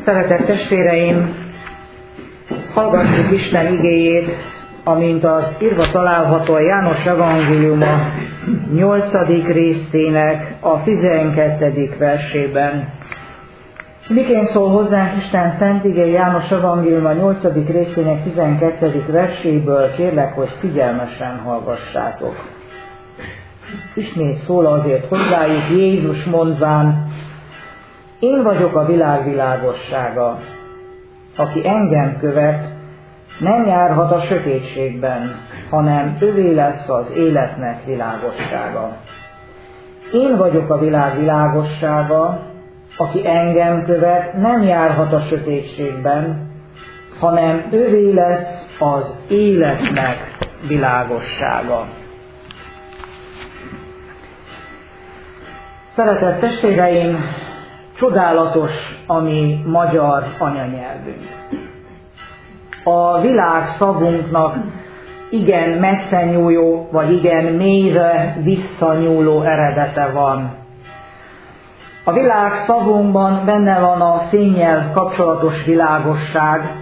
Szeretett testvéreim, hallgassuk Isten igéjét, amint az írva található a János evangéliuma 8. részének a 12. versében. Miként szól hozzánk Isten szent igéje János evangéliuma 8. részének 12. verséből, kérlek, hogy figyelmesen hallgassátok. Ismét szól azért hozzájuk Jézus mondván: én vagyok a világ világossága. Aki engem követ, nem járhat a sötétségben, hanem övé lesz az életnek világossága. Én vagyok a világ világossága, aki engem követ, nem járhat a sötétségben, hanem övé lesz az életnek világossága. Szeretett testvéreim, csodálatos a mi magyar anyanyelvünk. A világ szavunknak igen messze nyúló, vagy igen mélyre visszanyúló eredete van. A világ szavunkban benne van a fénnyel kapcsolatos világosság,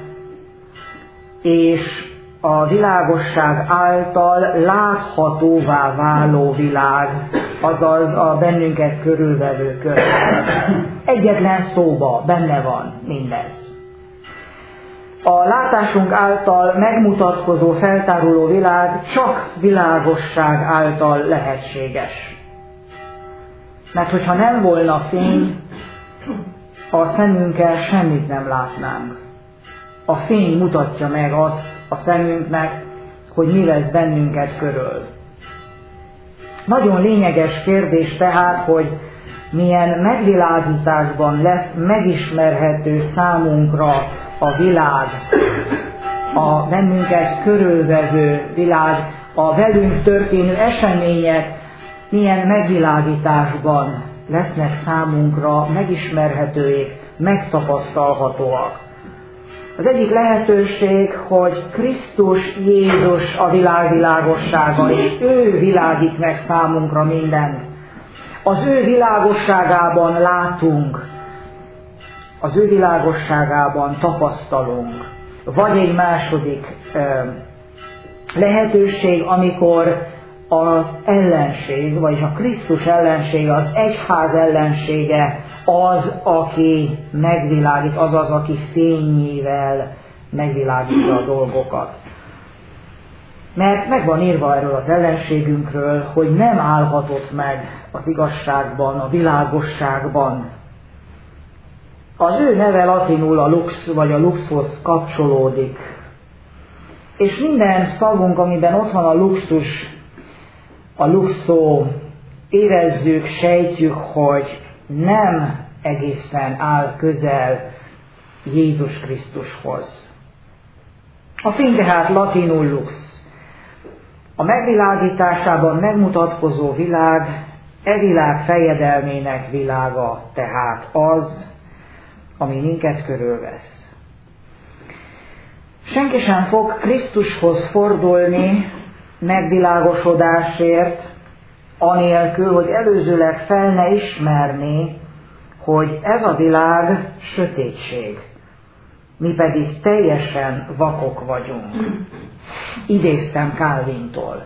és a világosság által láthatóvá váló világ, azaz a bennünket körülvevő környezet. Egyetlen szóba benne van mindez. A látásunk által megmutatkozó, feltáruló világ csak világosság által lehetséges. Mert hogyha nem volna fény, a szemünkkel semmit nem látnánk. A fény mutatja meg azt a szemünknek, hogy mi vesz bennünket körül. Nagyon lényeges kérdés tehát, hogy milyen megvilágításban lesz megismerhető számunkra a világ, a bennünket körülvevő világ, a velünk történő események milyen megvilágításban lesznek számunkra megismerhetőek, megtapasztalhatóak. Az egyik lehetőség, hogy Krisztus Jézus a világ világossága, és ő világít meg számunkra mindent. Az ő világosságában látunk, az ő világosságában tapasztalunk. Vagy egy második lehetőség, amikor az ellenség, vagyis a Krisztus ellensége, az egyház ellensége az, aki megvilágít, azaz, aki fényével megvilágítja a dolgokat. Mert meg van írva erről az ellenségünkről, hogy nem állhatott meg az igazságban, a világosságban. Az ő neve latinul a lux, vagy a luxhoz kapcsolódik. És minden szavunk, amiben ott van a luxus, a luxó, érezzük, sejtjük, hogy nem egészen áll közel Jézus Krisztushoz. A fény tehát latinul lux. A megvilágításában megmutatkozó világ, e világ fejedelmének világa tehát az, ami minket körülvesz. Senki sem fog Krisztushoz fordulni megvilágosodásért, anélkül, hogy előzőleg fel ne ismerné, hogy ez a világ sötétség, mi pedig teljesen vakok vagyunk. Idéztem Calvintól.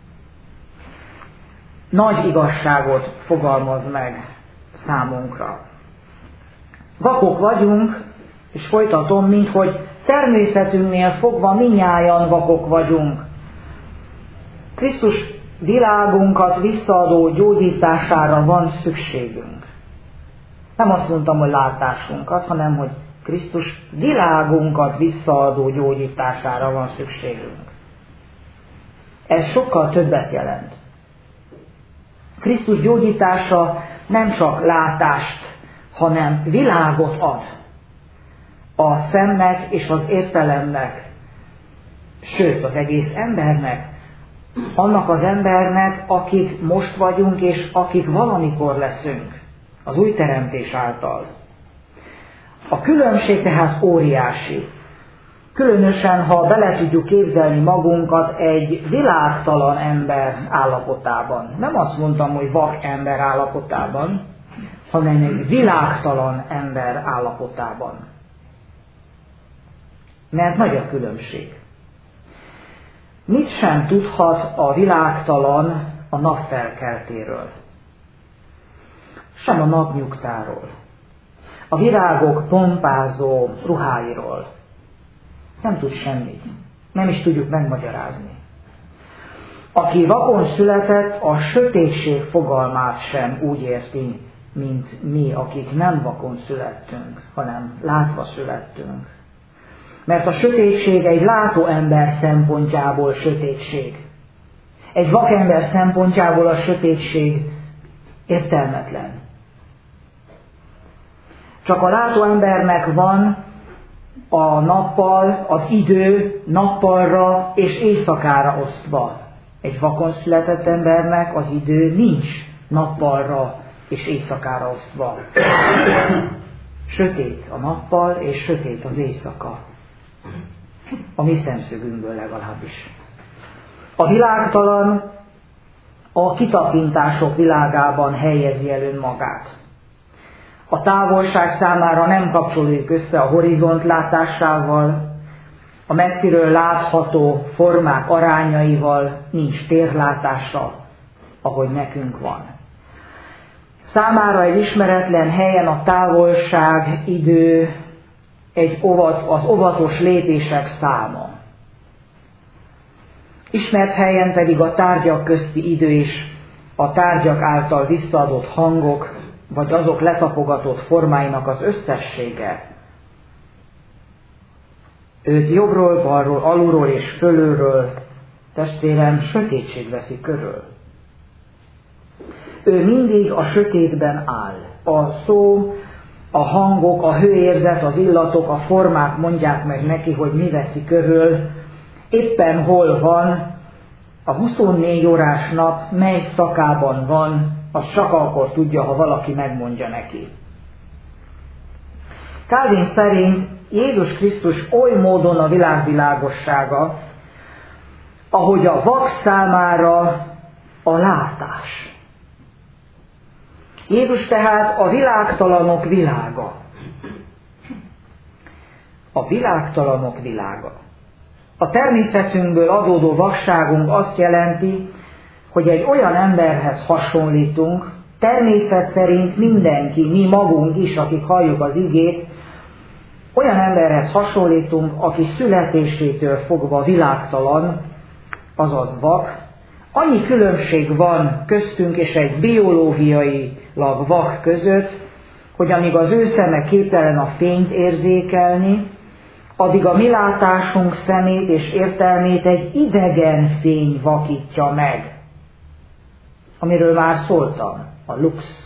Nagy igazságot fogalmaz meg számunkra. Vakok vagyunk, és folytatom, minthogy természetünknél fogva mindnyájan vakok vagyunk. Krisztus világunkat visszaadó gyógyítására van szükségünk. Nem azt mondtam, hogy látásunkat, hanem hogy Krisztus világunkat visszaadó gyógyítására van szükségünk. Ez sokkal többet jelent. Krisztus gyógyítása nem csak látást, hanem világot ad a szemnek és az értelemnek, sőt az egész embernek, annak az embernek, akik most vagyunk, és akik valamikor leszünk, az új teremtés által. A különbség tehát óriási. Különösen, ha bele tudjuk képzelni magunkat egy világtalan ember állapotában. Nem azt mondtam, hogy vak ember állapotában, hanem egy világtalan ember állapotában. mert nagy a különbség. Mit sem tudhat a világtalan a napfelkeltéről, sem a napnyugtáról, a virágok pompázó ruháiról. Nem tud semmit. Nem is tudjuk megmagyarázni. Aki vakon született, a sötétség fogalmát sem úgy érti, mint mi, akik nem vakon születtünk, hanem látva születtünk. Mert a sötétség egy látó ember szempontjából sötétség. Egy vakember szempontjából a sötétség értelmetlen. Csak a látó embernek van a nappal, az idő nappalra és éjszakára osztva. Egy vakon született embernek az idő nincs nappalra és éjszakára osztva. Sötét a nappal és sötét az éjszaka. A mi szemszögünkből legalábbis. A világtalan a kitapintások világában helyezi el önmagát. A távolság számára nem kapcsolódik össze a horizont látásával, a messziről látható formák arányaival, nincs térlátása, ahogy nekünk van. Számára egy ismeretlen helyen a távolság, idő, az óvatos lépések száma. Ismert helyen pedig a tárgyak közti idő és a tárgyak által visszaadott hangok, vagy azok letapogatott formáinak az összessége. Őt jobbról, balról, alulról és fölülről, testvérem, sötétség veszi körül. Ő mindig a sötétben áll. A szó, a hangok, a hőérzet, az illatok, a formák mondják meg neki, hogy mi veszi körül, éppen hol van, a 24 órás nap mely szakában van, az csak akkor tudja, ha valaki megmondja neki. Calvin szerint Jézus Krisztus oly módon a világ világossága, ahogy a vak számára a látás. Jézus tehát a világtalanok világa. A világtalanok világa. A természetünkből adódó vakságunk azt jelenti, hogy egy olyan emberhez hasonlítunk, természet szerint mindenki, mi magunk is, akik halljuk az igét, olyan emberhez hasonlítunk, aki születésétől fogva világtalan, azaz vak. Annyi különbség van köztünk és egy biológiailag vak között, hogy amíg az ő szeme képtelen a fényt érzékelni, addig a mi látásunk szemét és értelmét egy idegen fény vakítja meg. Amiről már szóltam, a lux.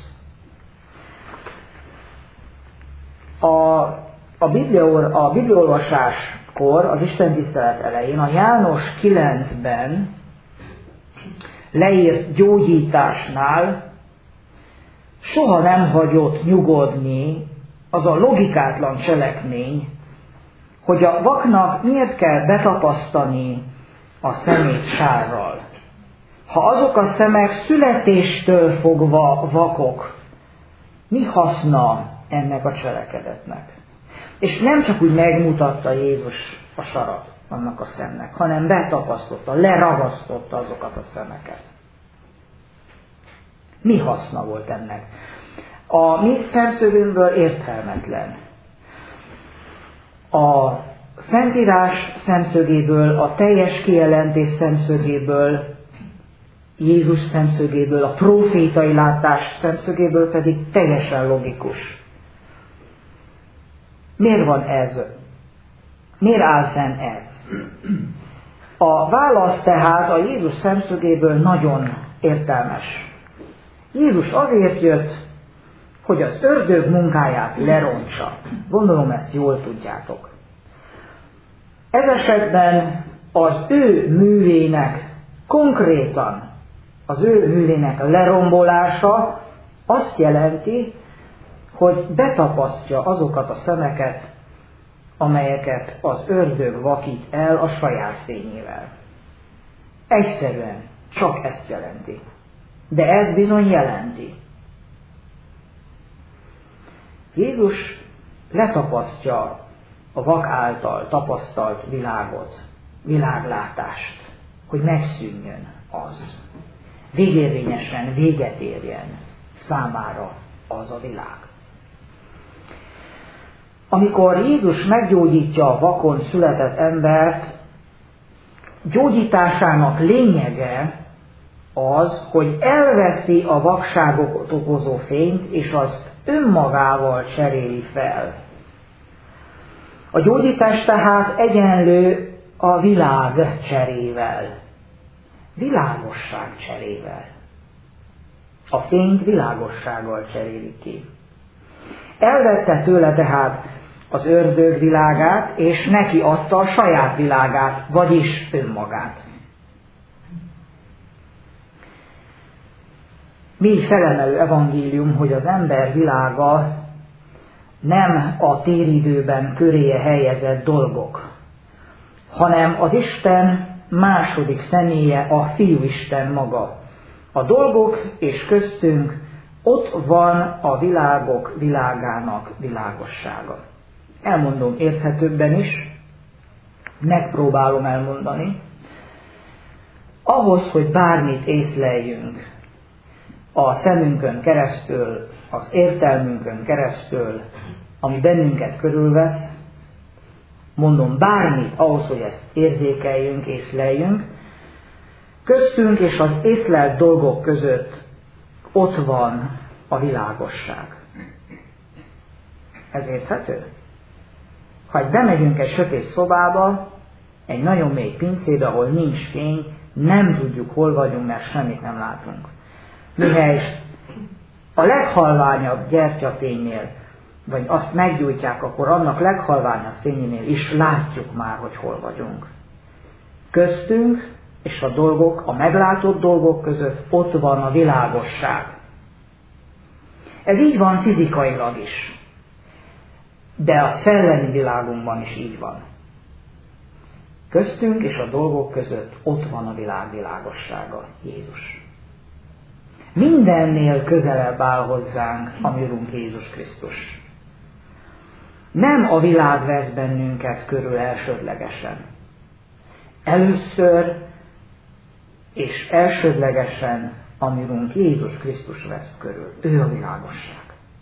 A bibliaolvasáskor, az istentisztelet elején, a János 9-ben leírt gyógyításnál soha nem hagyott nyugodni az a logikátlan cselekmény, hogy a vaknak miért kell betapasztani a szemét sárral. Ha azok a szemek születéstől fogva vakok, mi haszna ennek a cselekedetnek? És nem csak úgy megmutatta Jézus a sarat annak a szemnek, hanem betapasztotta, leragasztotta azokat a szemeket. Mi haszna volt ennek? A mi szemszögünkből értelmetlen. A Szentírás szemszögéből, a teljes kijelentés szemszögéből, Jézus szemszögéből, a prófétai látás szemszögéből pedig teljesen logikus. Miért van ez? Miért áll fenn ez? A válasz tehát a Jézus szemszögéből nagyon értelmes. Jézus azért jött, hogy az ördög munkáját lerontsa. Gondolom, ezt jól tudjátok. Ez esetben az ő művének, konkrétan az ő művének lerombolása azt jelenti, hogy betapasztja azokat a szemeket, amelyeket az ördög vakít el a saját fényével. Egyszerűen csak ezt jelenti. De ez bizony jelenti. Jézus letapasztja a vak által tapasztalt világot, világlátást, hogy megszűnjön az. Végérvényesen véget érjen számára az a világ. Amikor Jézus meggyógyítja a vakon született embert, gyógyításának lényege az, hogy elveszi a vakságot okozó fényt, és azt önmagával cseréli fel. A gyógyítás tehát egyenlő a világ cserével, világosság cserével. A fényt világossággal cseréli ki. Elvette tőle tehát az ördög világát, és neki adta a saját világát, vagyis önmagát. Mi felemelő evangélium, hogy az ember világa nem a téridőben köréje helyezett dolgok, hanem az Isten második személye, a Fiúisten maga. A dolgok és köztünk ott van a világok világának világossága. Elmondom érthetőbben is, megpróbálom elmondani. Ahhoz, hogy bármit észleljünk a szemünkön keresztül, az értelmünkön keresztül, ami bennünket körülvesz, mondom bármit ahhoz, hogy ezt érzékeljünk, észleljünk, köztünk és az észlelt dolgok között ott van a világosság. Ez érthető? Ha bemegyünk egy sötét szobába, egy nagyon mély pincébe, ahol nincs fény, nem tudjuk, hol vagyunk, mert semmit nem látunk. Mihelyest a leghalványabb gyertyafénynél, vagy azt meggyújtják, akkor annak leghalványabb fényénél is látjuk már, hogy hol vagyunk. Köztünk és a dolgok, a meglátott dolgok között ott van a világosság. Ez így van fizikailag is, de a szellemi világunkban is így van. Köztünk és a dolgok között ott van a világ világossága, Jézus. Mindennél közelebb áll hozzánk a mi Urunk Jézus Krisztus. Nem a világ vesz bennünket körül elsődlegesen. Először és elsődlegesen a mi Urunk Jézus Krisztus vesz körül. Ő a világosság.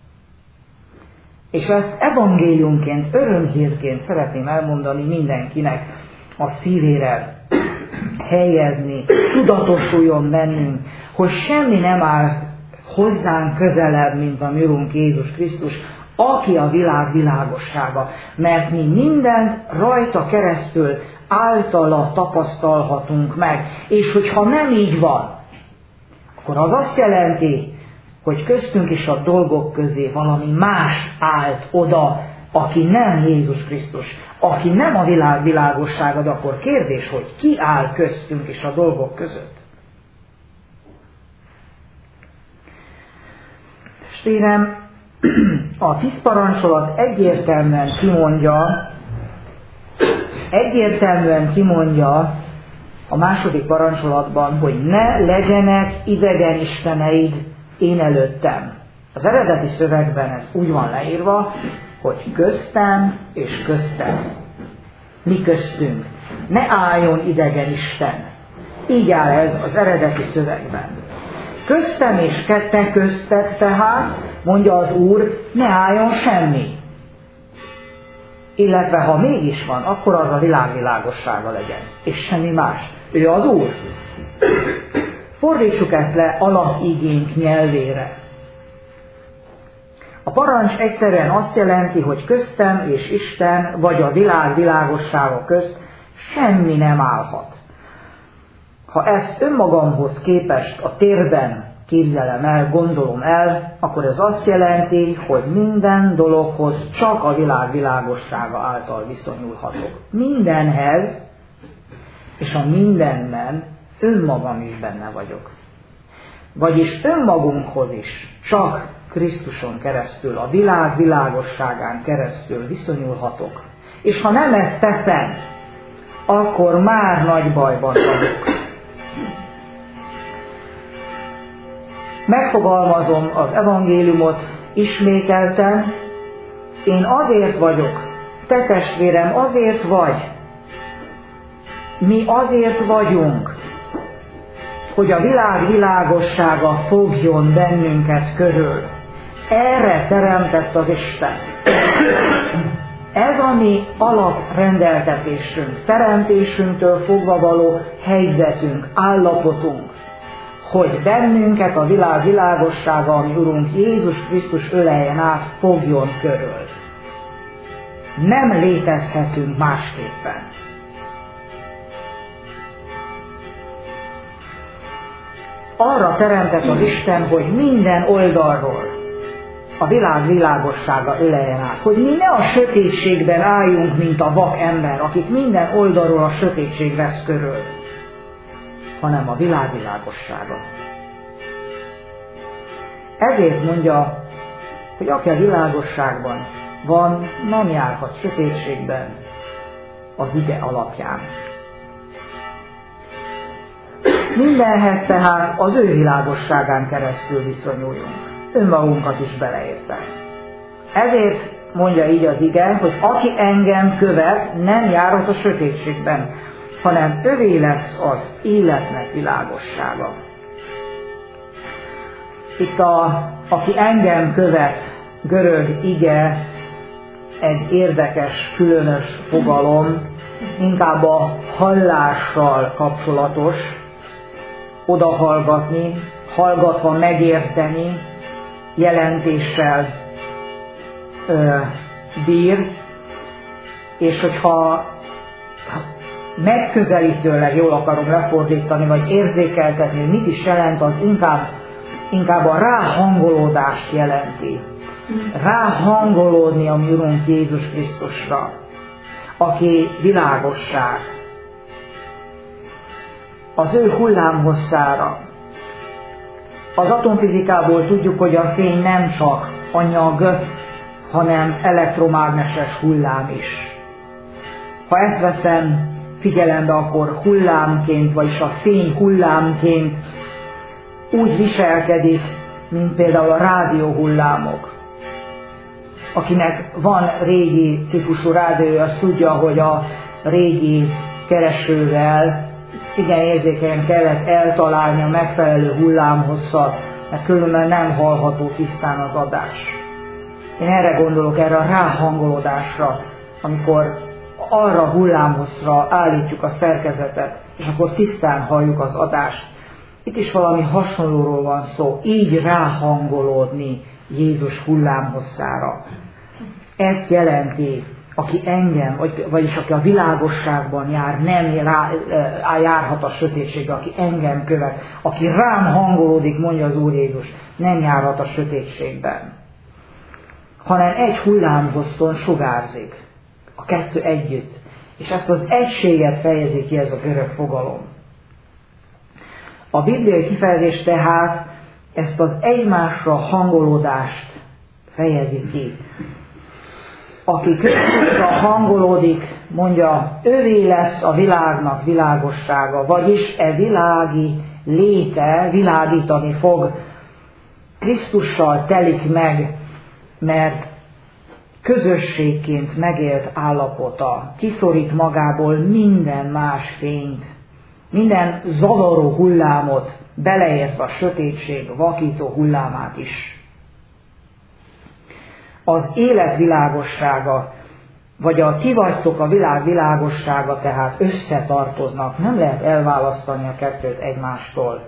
És ezt evangéliumként, örömhírként szeretném elmondani mindenkinek, a szívére helyezni, tudatosuljon bennünk, hogy semmi nem áll hozzánk közelebb, mint a mi Urunk Jézus Krisztus, aki a világ világossága, mert mi mindent rajta keresztül általa tapasztalhatunk meg, és hogyha nem így van, akkor az azt jelenti, hogy köztünk is a dolgok közé valami más állt oda, aki nem Jézus Krisztus, aki nem a világ világossága, de akkor kérdés, hogy ki áll köztünk és a dolgok között. Testvérem, a 10 parancsolat egyértelműen kimondja a második parancsolatban, hogy ne legyenek idegen isteneid én előttem. Az eredeti szövegben ez úgy van leírva, hogy köztem és köztem. Mi köztünk. Ne álljon idegen isten. Így áll ez az eredeti szövegben. Köztem és te közted tehát, mondja az Úr, ne álljon semmi. Illetve ha mégis van, akkor az a világ világossága legyen. És semmi más. Ő az Úr. Fordítsuk ezt le alapigénk nyelvére. A parancs egyszerűen azt jelenti, hogy köztem és Isten, vagy a világ világossága közt semmi nem állhat. Ha ezt önmagamhoz képest a térben képzelem el, gondolom el, akkor ez azt jelenti, hogy minden dologhoz csak a világ világossága által viszonyulhatok. Mindenhez, és a mindenben önmagam is benne vagyok. Vagyis önmagunkhoz is csak Krisztuson keresztül, a világ világosságán keresztül viszonyulhatok. És ha nem ezt teszem, akkor már nagy bajban vagyok. Megfogalmazom az evangéliumot ismételten, én azért vagyok te testvérem azért vagy, mi azért vagyunk, hogy a világ világossága fogjon bennünket körül. Erre teremtett az Isten. Ez a mi alaprendeltetésünk, teremtésünktől fogva való helyzetünk, állapotunk, hogy bennünket a világ világossága, ami Urunk Jézus Krisztus öleljen át, fogjon körül. Nem létezhetünk másképpen. Arra teremtett az Isten, hogy minden oldalról a világ világossága öleljen át. Hogy mi ne a sötétségben álljunk, mint a vak ember, akik minden oldalról a sötétség vesz körül, hanem a világ világossága. Ezért mondja, hogy aki a világosságban van, nem járhat sötétségben az ige alapján. Mindenhez tehát az ő világosságán keresztül viszonyuljunk, önmagunkat is beleértve. Ezért mondja így az ige, hogy aki engem követ, nem járhat a sötétségben, hanem övé lesz az életnek világossága. Itt aki engem követ görög ige egy érdekes, különös fogalom, inkább a hallással kapcsolatos, odahallgatni, hallgatva megérteni, jelentéssel bír, és hogyha megközelítőleg jól akarom lefordítani, vagy érzékeltetni, mit is jelent, az inkább a ráhangolódást jelenti. Ráhangolódni a mi Urunk Jézus Krisztusra, aki világosság, az ő hullámhosszára. Az atomfizikából tudjuk, hogy a fény nem csak anyag, hanem elektromágneses hullám is. Ha ezt veszem figyelembe, akkor hullámként, vagyis a fény hullámként úgy viselkedik, mint például a rádióhullámok. Akinek van régi típusú rádiója, az tudja, hogy a régi keresővel igen érzékenyen kellett eltalálni a megfelelő hullámhosszat, mert különben nem hallható tisztán az adás. Én erre gondolok, erre a ráhangolódásra, amikor arra a hullámhosszra állítjuk a szerkezetet, és akkor tisztán halljuk az adást. Itt is valami hasonlóról van szó, így ráhangolódni Jézus hullámhosszára. Ezt jelenti, aki engem, vagyis aki a világosságban jár, nem járhat a sötétségbe, aki engem követ, aki rám hangolódik, mondja az Úr Jézus, nem járhat a sötétségben, hanem egy hullámhosszon sugárzik, a kettő együtt, és ezt az egységet fejezi ki ez a görög fogalom. A bibliai kifejezés tehát ezt az egymásra hangolódást fejezi ki. Aki Krisztusra hangolódik, mondja, övé lesz a világnak világossága, vagyis világi léte világítani fog, Krisztussal telik meg, mert közösségként megélt állapota kiszorít magából minden más fényt, minden zavaró hullámot, beleértve a sötétség vakító hullámát is. Az élet világossága, vagy a ti vagytok a világ világossága, tehát összetartoznak, nem lehet elválasztani a kettőt egymástól.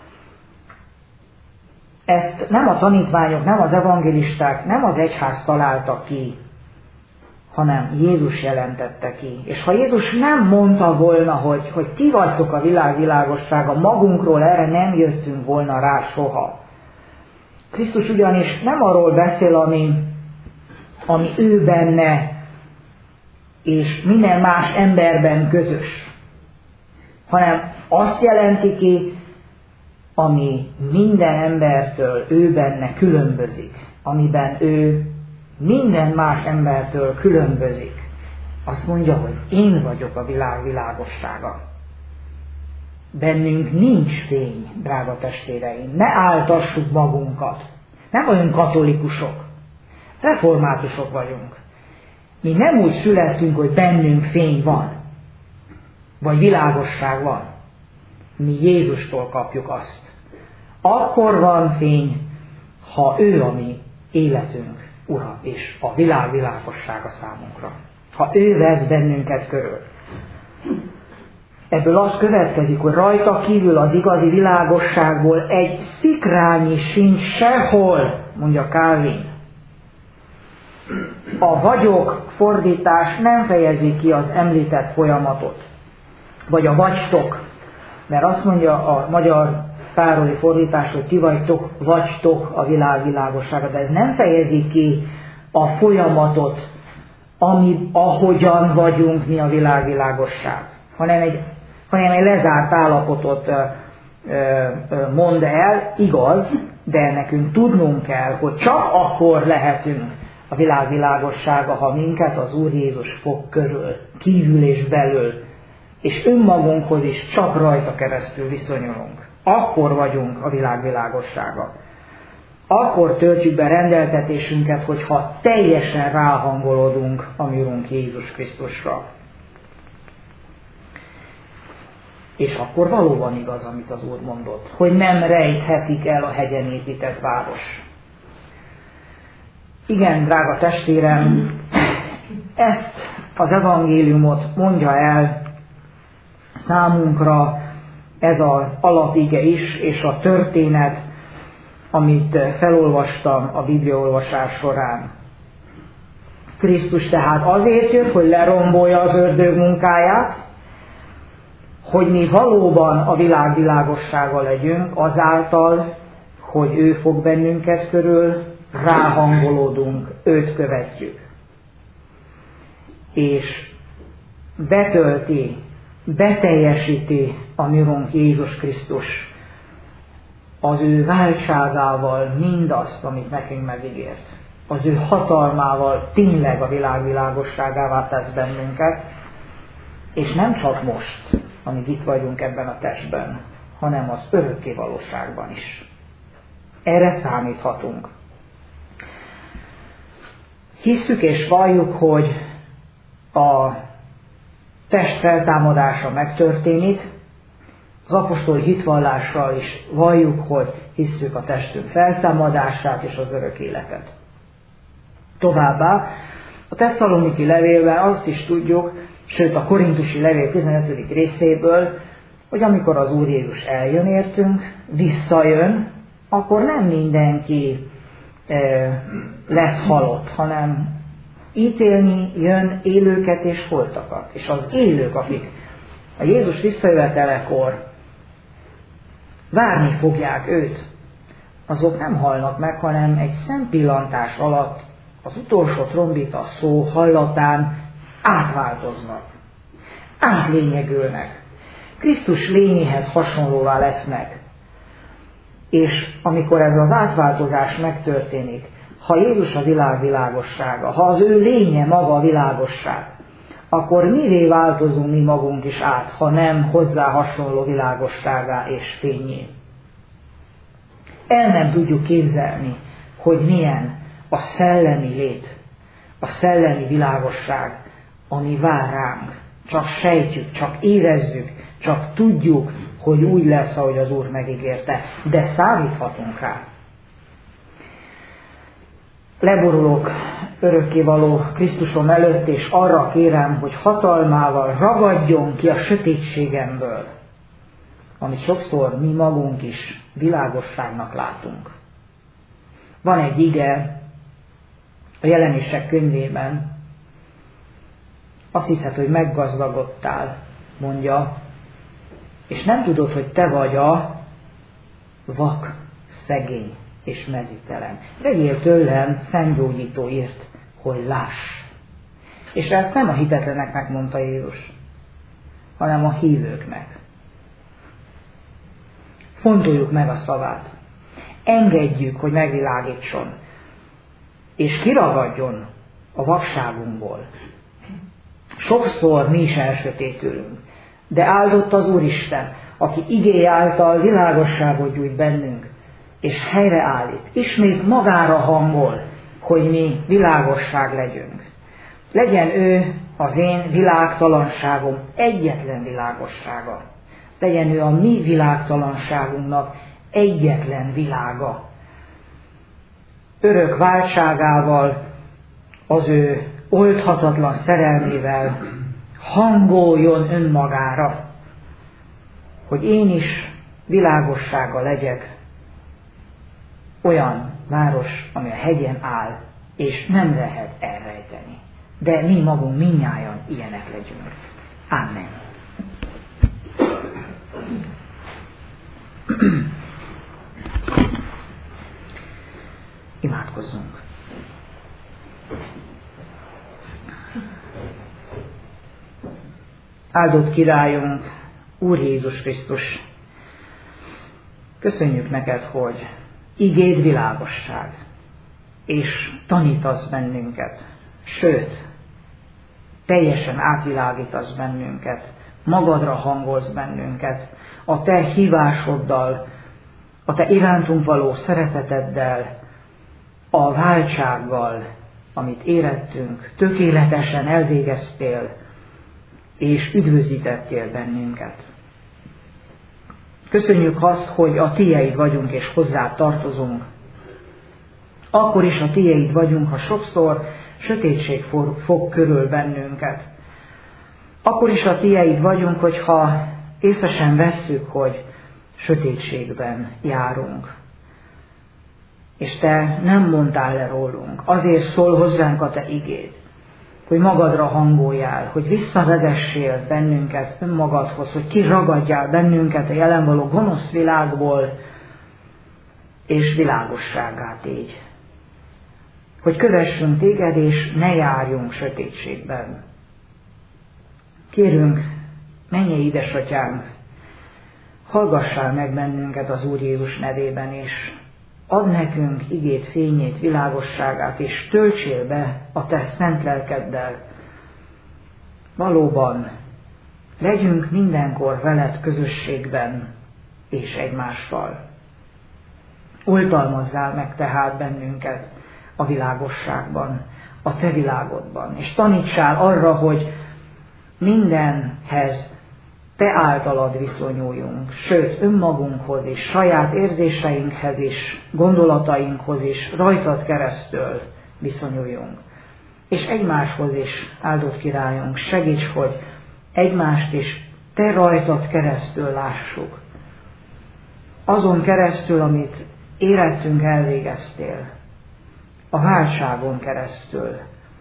Ezt nem a tanítványok, nem az evangélisták, nem az egyház találta ki, hanem Jézus jelentette ki. És ha Jézus nem mondta volna, hogy ti vagytok a világ világossága, magunkról erre nem jöttünk volna rá soha. Krisztus ugyanis nem arról beszél, ami ő benne, és minden más emberben közös, hanem azt jelenti ki, ami minden embertől ő benne különbözik, amiben ő minden más embertől különbözik. Azt mondja, hogy én vagyok a világ világossága. Bennünk nincs fény, drága testvéreim, ne áltassuk magunkat. Nem vagyunk katolikusok, reformátusok vagyunk. Mi nem úgy születtünk, hogy bennünk fény van, vagy világosság van. Mi Jézustól kapjuk azt. Akkor van fény, ha ő a mi életünk ura, és a világ világossága számunkra. Ha ő vesz bennünket körül. Ebből az következik, hogy rajta kívül az igazi világosságból egy szikrányi sincs sehol, mondja Calvin. A vagyok fordítás nem fejezi ki az említett folyamatot, vagy a vagytok, mert azt mondja a magyar pároli fordítás, hogy ti vagytok a világ világossága, de ez nem fejezi ki a folyamatot, ahogyan vagyunk mi a világ világosság, hanem egy lezárt állapotot mond el, igaz, de nekünk tudnunk kell, hogy csak akkor lehetünk a világ világossága, ha minket az Úr Jézus fog körül, kívül és belül, és önmagunkhoz is csak rajta keresztül viszonyulunk. Akkor vagyunk a világ világossága. Akkor töltjük be rendeltetésünket, hogyha teljesen ráhangolódunk a mi Urunk Jézus Krisztusra. És akkor valóban igaz, amit az Úr mondott, hogy nem rejthetik el a hegyen épített város. Igen, drága testvérem, ezt az evangéliumot mondja el számunkra ez az alapige is, és a történet, amit felolvastam a bibliaolvasás során. Krisztus tehát azért jött, hogy lerombolja az ördög munkáját, hogy mi valóban a világ világossága legyünk, azáltal, hogy ő fog bennünket körül, ráhangolódunk, őt követjük. És betölti, beteljesíti a mi Urunk Jézus Krisztus az ő váltságával mindazt, amit nekünk megígért. Az ő hatalmával tényleg a világ világosságává tesz bennünket, és nem csak most, amíg itt vagyunk ebben a testben, hanem az örökké valóságban is. Erre számíthatunk. Hisszük és valljuk, hogy a test feltámadása megtörténik, az apostoli hitvallással is valljuk, hogy hisszük a testünk feltámadását és az örök életet. Továbbá a Tesszaloniki levélben azt is tudjuk, sőt a Korintusi levél 15. részéből, hogy amikor az Úr Jézus eljön értünk, visszajön, akkor nem mindenki lesz halott, hanem ítélni jön élőket és holtakat. És az élők, akik a Jézus visszajövetelekor várni fogják őt, azok nem halnak meg, hanem egy szempillantás alatt az utolsó trombita szó hallatán átváltoznak, átlényegülnek, Krisztus lényéhez hasonlóvá lesznek. És amikor ez az átváltozás megtörténik, ha Jézus a világ világossága, ha az ő lénye maga a világosság, akkor mivé változunk mi magunk is át, ha nem hozzá hasonló világosságá és fényé. El nem tudjuk képzelni, hogy milyen a szellemi lét, a szellemi világosság, ami vár ránk. Csak sejtjük, csak érezzük, csak tudjuk, hogy úgy lesz, ahogy az Úr megígérte, de számíthatunk rá. Leborulok örökkévaló Krisztusom előtt, és arra kérem, hogy hatalmával ragadjon ki a sötétségemből, amit sokszor mi magunk is világosságnak látunk. Van egy ige a Jelenések könyvében, azt hiszed, hogy meggazdagodtál, mondja, és nem tudod, hogy te vagy a vak, szegény és mezítelen. Vegyél tőlem szentgyógyítóért, hogy láss. És ezt nem a hitetleneknek mondta Jézus, hanem a hívőknek. Fontoljuk meg a szavát. Engedjük, hogy megvilágítson, és kiragadjon a vakságunkból. Sokszor mi is elsötétülünk, de áldott az Úristen, aki igéje által világosságot gyújt bennünk, és helyreállít, ismét magára hangol, hogy mi világosság legyünk. Legyen ő az én világtalanságom egyetlen világossága. Legyen ő a mi világtalanságunknak egyetlen világa. Örök váltságával, az ő oldhatatlan szerelmével hangoljon önmagára, hogy én is világossága legyek olyan város, ami a hegyen áll, és nem lehet elrejteni. De mi magunk mindnyájan ilyenek legyünk. Amen. Imádkozzunk. Áldott Királyunk, Úr Jézus Krisztus, köszönjük neked, hogy igéd világosság, és tanítasz bennünket, sőt, teljesen átvilágítasz bennünket, magadra hangolsz bennünket, a te hívásoddal, a te irántunk való szereteteddel, a váltsággal, amit érettünk, tökéletesen elvégeztél, és üdvözítettél bennünket. Köszönjük azt, hogy a tieid vagyunk, és hozzá tartozunk. Akkor is a tieid vagyunk, ha sokszor sötétség fog körül bennünket. Akkor is a tieid vagyunk, hogyha észre sem vesszük, hogy sötétségben járunk. És te nem mondtál le rólunk. Azért szól hozzánk a te igéd, hogy magadra hangoljál, hogy visszavezessél bennünket önmagadhoz, hogy kiragadjál bennünket a jelen való gonosz világból, és világosságá tégy. Hogy kövessünk téged, és ne járjunk sötétségben. Kérünk, mennyei édesatyánk, hallgassál meg bennünket az Úr Jézus nevében, és add nekünk igét, fényét, világosságát, és töltsél be a te szent lelkeddel. Valóban legyünk mindenkor veled közösségben és egymással. Oltalmazzál meg tehát bennünket a világosságban, a te világodban, és tanítsál arra, hogy mindenhez te általad viszonyuljunk, sőt önmagunkhoz is, saját érzéseinkhez is, gondolatainkhoz is, rajtad keresztül viszonyuljunk. És egymáshoz is, áldott Királyunk, segíts, hogy egymást is te rajtad keresztül lássuk. Azon keresztül, amit életünk elvégeztél, a váltságon keresztül.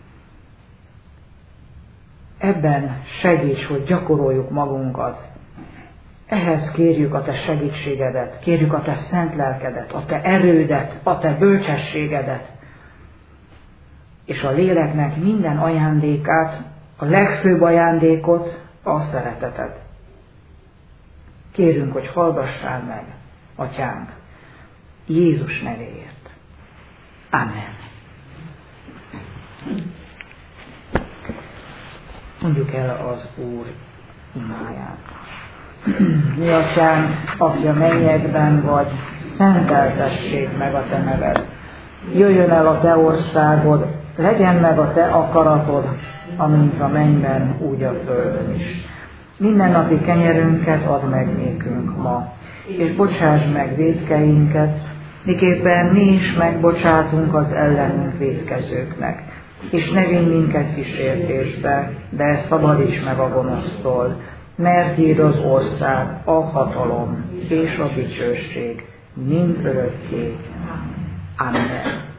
Ebben segíts, hogy gyakoroljuk magunkat. Ehhez kérjük a te segítségedet, kérjük a te szent lelkedet, a te erődet, a te bölcsességedet, és a léleknek minden ajándékát, a legfőbb ajándékot, a szeretetet. Kérünk, hogy hallgassál meg, Atyánk, Jézus nevéért. Amen. Mondjuk el az Úr imáját. Mi Atyánk, aki a mennyekben vagy, szenteltessék meg a te neved. Jöjjön el a te országod, legyen meg a te akaratod, amint a mennyben, úgy a földön is. Mindennapi kenyerünket add meg nékünk ma, és bocsáss meg vétkeinket, miképpen mi is megbocsátunk az ellenünk vétkezőknek. És ne vinj minket kísértésbe, de szabadíts meg a gonosztól, mert tiéd az ország, a hatalom és a dicsőség mind örökké. Amen.